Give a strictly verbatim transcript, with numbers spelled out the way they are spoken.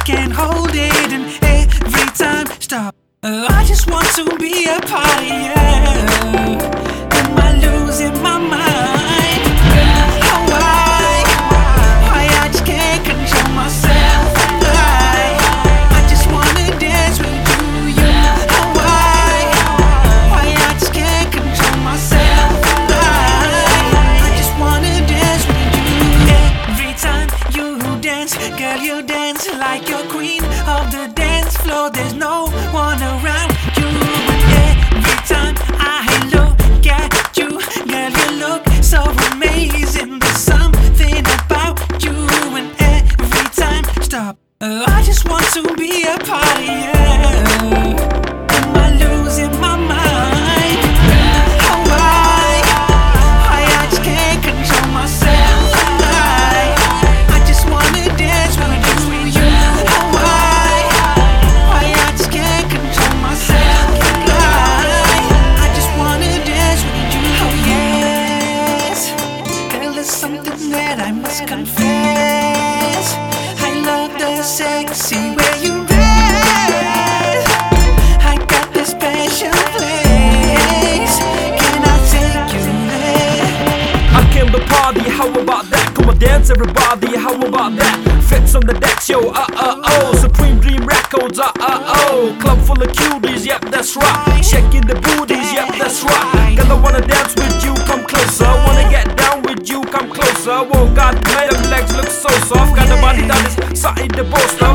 can't hold it, and every time stop. Uh, I just want to be a part of you. Am I losing my mind? Oh, why? Why I just can't control myself? Why? I just wanna dance with you. You. Oh, why? Why I just can't control myself? Why? I just wanna dance with you. Every time you dance, girl, you dance like you're queen of the dance floor. There's no one around you. And every time I look at you, girl, you look so amazing. There's something about you. And every time, stop. uh, I just want to be a part of you. Am I losing my mind? Oh, why? Why I just can't control myself? Why? I just wanna dance with you. Oh, why? Why I just can't control myself? Why? I just wanna dance with you. Oh, yes. Girl, there's something that I must confess. I love the sexy way you dance. I got this special place. Can I take you there? I came to party, how about that? Come on dance everybody, how about that? Fits on the decks, yo, uh uh oh. Supreme Dream Records, uh uh oh. Club full of cuties, yep, that's right. Shaking the booties, yep, that's right. Girl, I wanna dance with you, come closer. Wanna get down with you, come closer. Whoa, God, my them legs look so soft. Got the body that is something the boast of.